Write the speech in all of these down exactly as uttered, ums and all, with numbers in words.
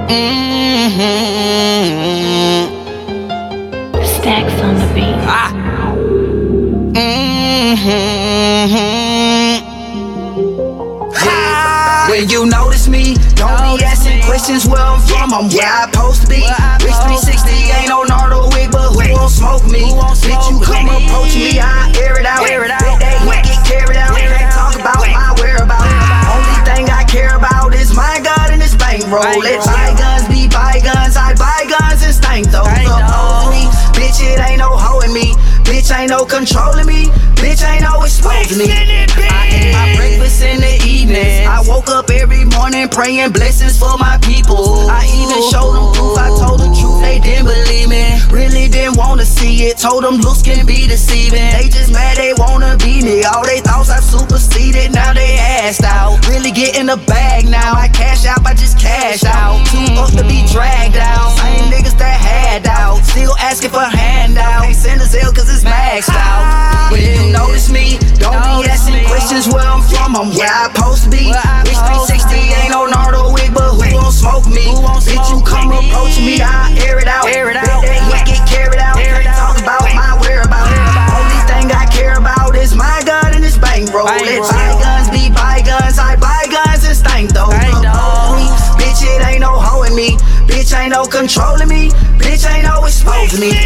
Mm-hmm. Stacks on the beat. Ah. Mm-hmm. Yeah. When you notice me, don't be asking questions where I'm from, I'm where I supposed to be. Rich three sixty ain't no Nardo wig, but who won't smoke me? Bitch, you come approach me, I air it out. Bet that heat get carried out. Can't talk about my whereabouts. Only thing I care about is my God and his bankroll. Let bygones be bygones, I buy guns and stank those up me. Bitch, it ain't no hoeing me. Bitch, ain't no controlling me. Bitch, ain't no exposing me. I ate my breakfast in the evening. I woke up every morning praying blessings for my people. I even showed them proof, I told the truth, they didn't believe me. Really didn't wanna see it, told them looks can be deceiving. They just mad they wanna be me. All they thoughts I superseded, now they assed out. Really getting the bag now, I cash out, I just cash out. Too up to be dragged out, same niggas that had out. Still asking for handout, ain't send a Zelle cause it's maxed out. When you notice me, don't be asking questions where I'm from, I'm where I supposed to be. Rich three sixty ain't no Nardo wig, but who won't smoke me? Bitch, you come approach me, I air it out. Bet that heat get carried out. Can't talk about my whereabouts. Only thing I care about is my gun and his bankroll. Let bygones be bygones, I buy guns and stank those up me. Bitch, it ain't no hoeing me. Bitch, ain't no controlling me. Bitch, ain't no exposing me.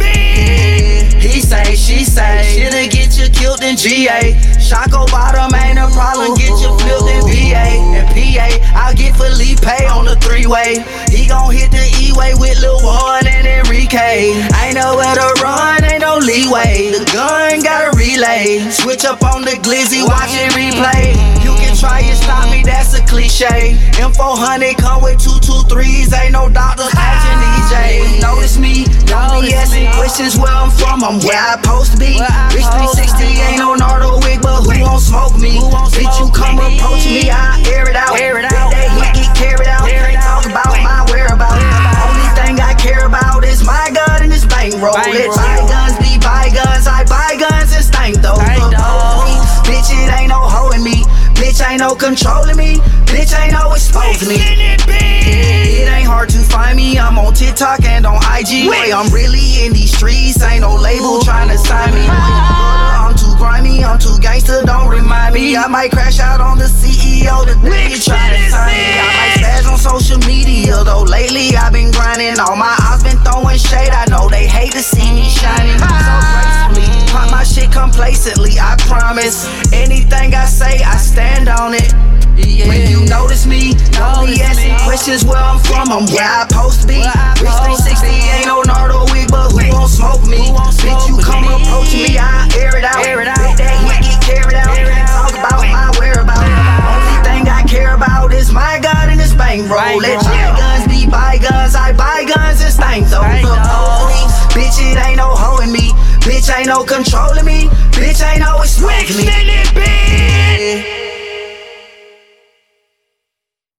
He say, she say, shit'll get you killed in G A. Shocko bottom ain't a problem, get you flipped in V A. And P A, I'll get Felipe on the three-way. He gon' hit the E-way with Lil Warren and Enrique. Ain't nowhere to run, ain't no leeway. The gun got a relay. Switch up on the glizzy, watch it replay. You can try and stop me, that's a cliche. M four hundred come with two two threes, ain't no doctor catching E J. Notice me, don't be asking questions where I'm from, I'm where I supposed to be. Rich three sixty ain't no Nardo wig, but who won't smoke me? Bitch, you come approach me, I air it out. Bet that heat get carried out. Can't talk about my whereabouts. Only thing I care about is my God and his bankroll. Let bygones be bygones, I buy guns and stank those up me. Bitch, it ain't no hoeing me. Bitch, ain't no controlling me. Bitch, ain't no exposing me. It ain't hard to find me, I'm on TikTok and on I G. Way I'm really in these streets, ain't no label trying to sign me. I'm too grimy, I'm too gangster, don't remind me. I might crash out on the C E O the day you try to sign me. I might spaz on social media, though lately I've been grinding. All my eyes been throwing shade, I know they hate to see me shining. So gracefully, pop my shit complacently, I promise. Anything I say, I stand on it. Yeah. When you notice me, don't be asking questions where I'm from, I'm where I supposed to be. Rich three sixty ain't no Nardo wig, but who won't smoke me? Bitch, you come approach me, I air it out. Bet that heat get carried out. Can't talk about my whereabouts. Only thing I care about is my God and his bankroll. Let bygones be bygones, I buy guns and stank those up me. Bitch, it ain't no hoeing me. Bitch, ain't no controlling me. Bitch, ain't no exposing me.